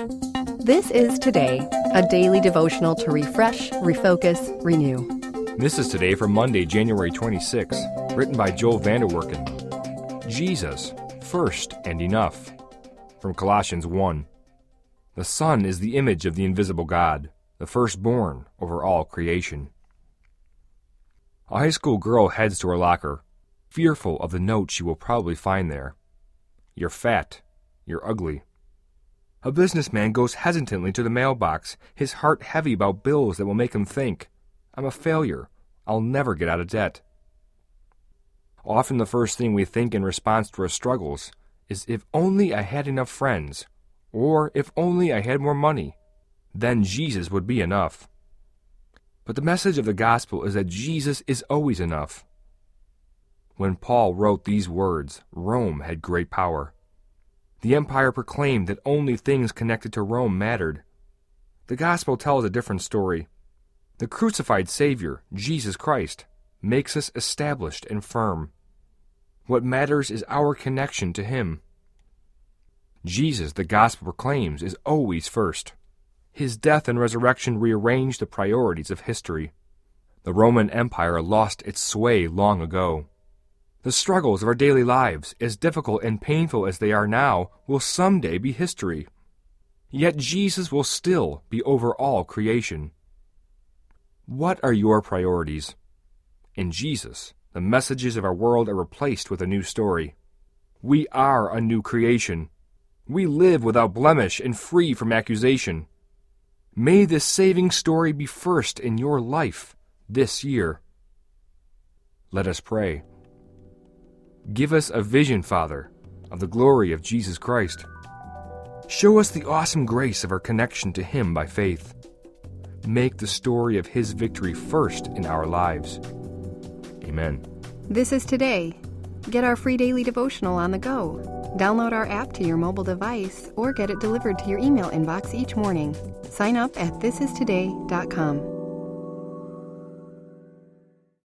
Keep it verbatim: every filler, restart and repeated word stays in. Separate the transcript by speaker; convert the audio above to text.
Speaker 1: This is Today, a daily devotional to refresh, refocus, renew.
Speaker 2: This is Today for Monday, January twenty-sixth, written by Joel Vanderwerken. Jesus, first and enough. From Colossians one. The Son is the image of the invisible God, the firstborn over all creation. A high school girl heads to her locker, fearful of the note she will probably find there. You're fat. You're ugly. A businessman goes hesitantly to the mailbox, his heart heavy about bills that will make him think, I'm a failure. I'll never get out of debt. Often the first thing we think in response to our struggles is if only I had enough friends, or if only I had more money, then Jesus would be enough. But the message of the gospel is that Jesus is always enough. When Paul wrote these words, Rome had great power. The empire proclaimed that only things connected to Rome mattered. The gospel tells a different story. The crucified Savior, Jesus Christ, makes us established and firm. What matters is our connection to Him. Jesus, the gospel proclaims, is always first. His death and resurrection rearranged the priorities of history. The Roman Empire lost its sway long ago. The struggles of our daily lives, as difficult and painful as they are now, will someday be history. Yet Jesus will still be over all creation. What are your priorities? In Jesus, the messages of our world are replaced with a new story. We are a new creation. We live without blemish and free from accusation. May this saving story be first in your life this year. Let us pray. Give us a vision, Father, of the glory of Jesus Christ. Show us the awesome grace of our connection to Him by faith. Make the story of His victory first in our lives. Amen.
Speaker 1: This is Today. Get our free daily devotional on the go. Download our app to your mobile device or get it delivered to your email inbox each morning. Sign up at this is today dot com.